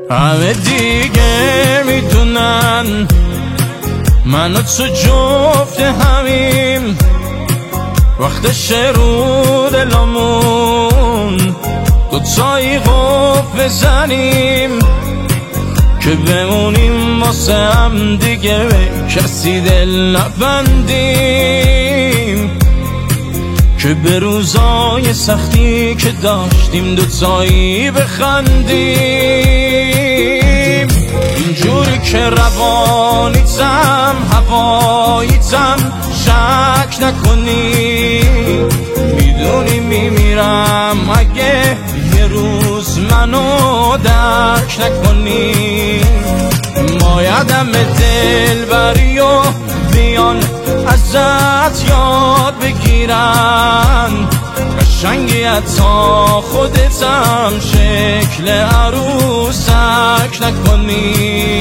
همه دیگه میدونن من و تو جفت همیم، وقتش رو دلمون دوتایی قفل بزنیم که بمونیم واسه هم دیگه، به کسی دل نبندیم که به روزای سختی که داشتیم دوتایی بخندیم. اینجوری که روانیتم هواییتم شک نکنی، میدونی میمیرم اگه یه روز منو درک نکنی. مایدم دل بری و بیان ازت یاد بگیرن، قشنگی حتی خودتم شکل عروسک نکنی.